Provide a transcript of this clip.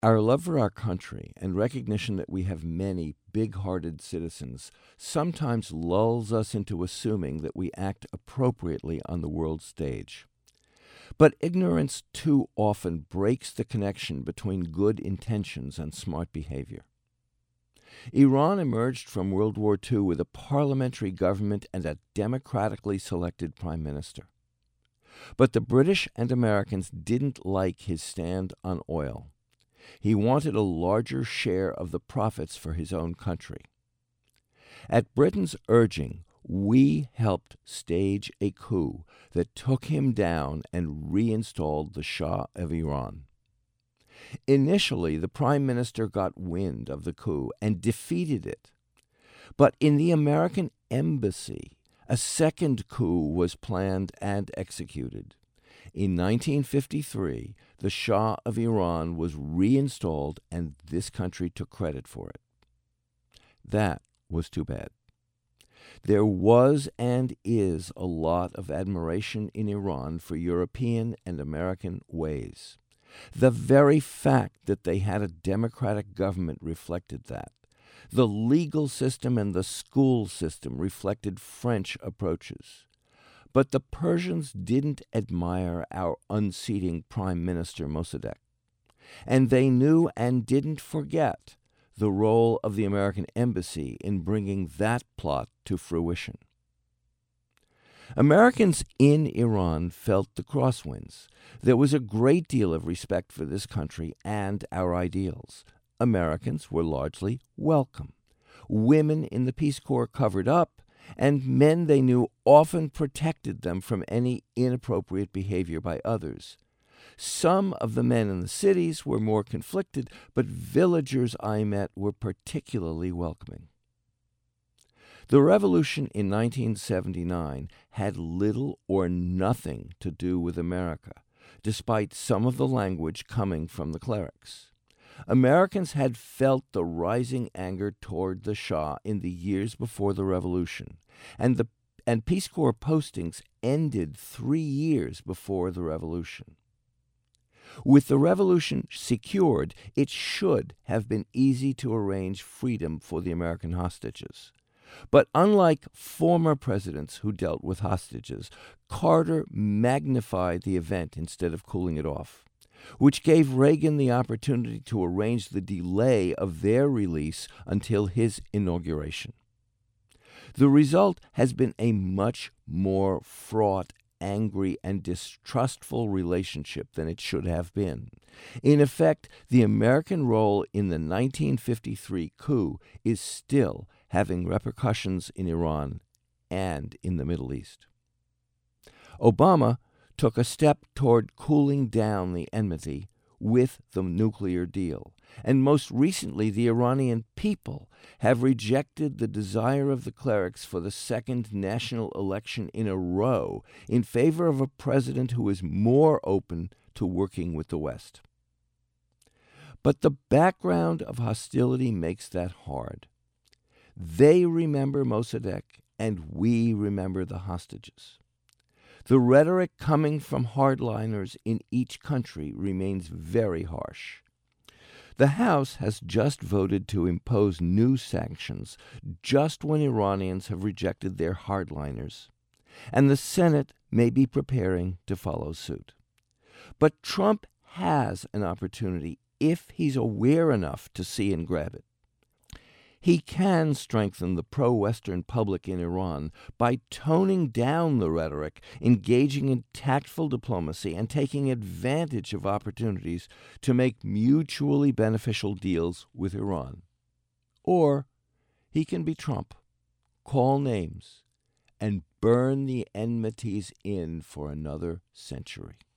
Our love for our country and recognition that we have many big-hearted citizens sometimes lulls us into assuming that we act appropriately on the world stage. But ignorance too often breaks the connection between good intentions and smart behavior. Iran emerged from World War II with a parliamentary government and a democratically selected prime minister. But the British and Americans didn't like his stand on oil. He wanted a larger share of the profits for his own country. At Britain's urging, we helped stage a coup that took him down and reinstalled the Shah of Iran. Initially, the prime minister got wind of the coup and defeated it. But in the American embassy, a second coup was planned and executed. In 1953, the Shah of Iran was reinstalled, and this country took credit for it. That was too bad. There was and is a lot of admiration in Iran for European and American ways. The very fact that they had a democratic government reflected that. The legal system and the school system reflected French approaches. But the Persians didn't admire our unseating Prime Minister Mossadegh. And they knew and didn't forget the role of the American embassy in bringing that plot to fruition. Americans in Iran felt the crosswinds. There was a great deal of respect for this country and our ideals. Americans were largely welcome. Women in the Peace Corps covered up, and men they knew often protected them from any inappropriate behavior by others. Some of the men in the cities were more conflicted, but villagers I met were particularly welcoming. The revolution in 1979 had little or nothing to do with America, despite some of the language coming from the clerics. Americans had felt the rising anger toward the Shah in the years before the revolution, and Peace Corps postings ended 3 years before the revolution. With the revolution secured, it should have been easy to arrange freedom for the American hostages. But unlike former presidents who dealt with hostages, Carter magnified the event instead of cooling it off, which gave Reagan the opportunity to arrange the delay of their release until his inauguration. The result has been a much more fraught, angry, and distrustful relationship than it should have been. In effect, the American role in the 1953 coup is still having repercussions in Iran and in the Middle East. Obama took a step toward cooling down the enmity with the nuclear deal, and most recently the Iranian people have rejected the desire of the clerics for the second national election in a row in favor of a president who is more open to working with the West. But the background of hostility makes that hard. They remember Mossadegh, and we remember the hostages. The rhetoric coming from hardliners in each country remains very harsh. The House has just voted to impose new sanctions just when Iranians have rejected their hardliners, and the Senate may be preparing to follow suit. But Trump has an opportunity if he's aware enough to see and grab it. He can strengthen the pro-Western public in Iran by toning down the rhetoric, engaging in tactful diplomacy, and taking advantage of opportunities to make mutually beneficial deals with Iran. Or he can be Trump, call names, and burn the enmities in for another century.